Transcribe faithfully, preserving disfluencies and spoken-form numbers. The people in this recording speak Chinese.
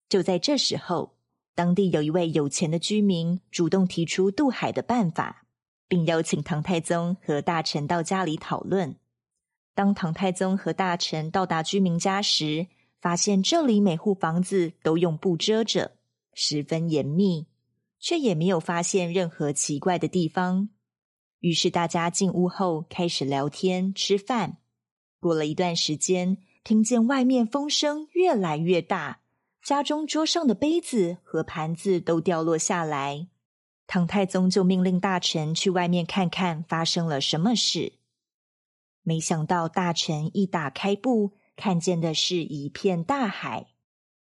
就在这时候，当地有一位有钱的居民主动提出渡海的办法，并邀请唐太宗和大臣到家里讨论。当唐太宗和大臣到达居民家时，发现这里每户房子都用布遮着，十分严密，却也没有发现任何奇怪的地方。于是大家进屋后开始聊天吃饭。过了一段时间，听见外面风声越来越大，家中桌上的杯子和盘子都掉落下来。唐太宗就命令大臣去外面看看发生了什么事。没想到大臣一打开布，看见的是一片大海，